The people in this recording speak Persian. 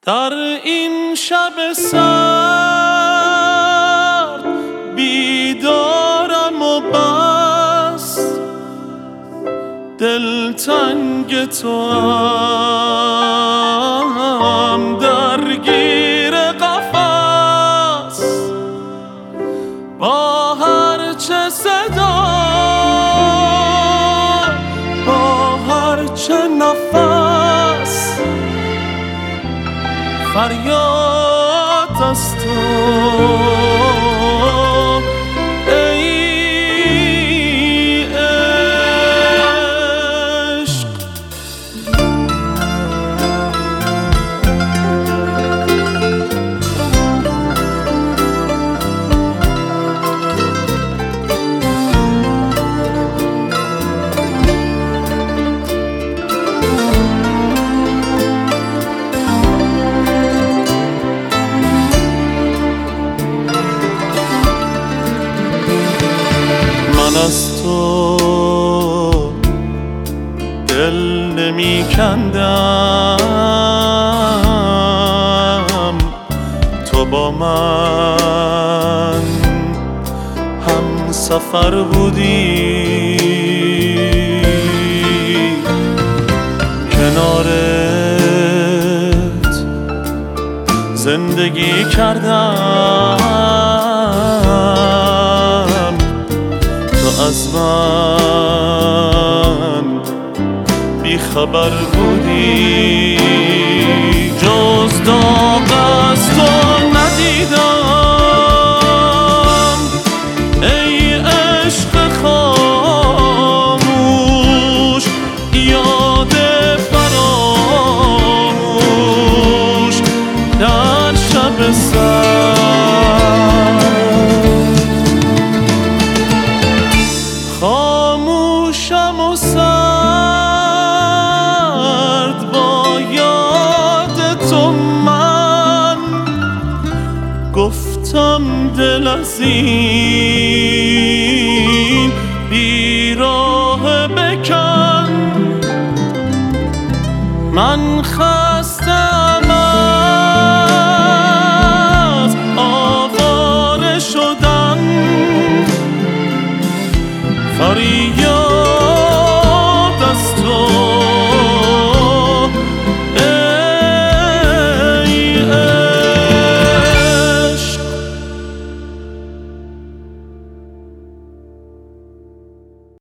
در این شب سرد بیدارم و بس دلتنگ توام درگیر قفس با هر چه صدا با هر چه نفس فریاد از تو ای عشق. من از تو دل نمی کندم، تو با من هم سفر بودی، کنارت زندگی کردم، از من بی خبر بودی، جز داغ از تو ندیدم ای عشق خاموش، یاد فراموش در شب خاموشم و سرد با یاد تو من گفتم دل از این بیراه بکن، من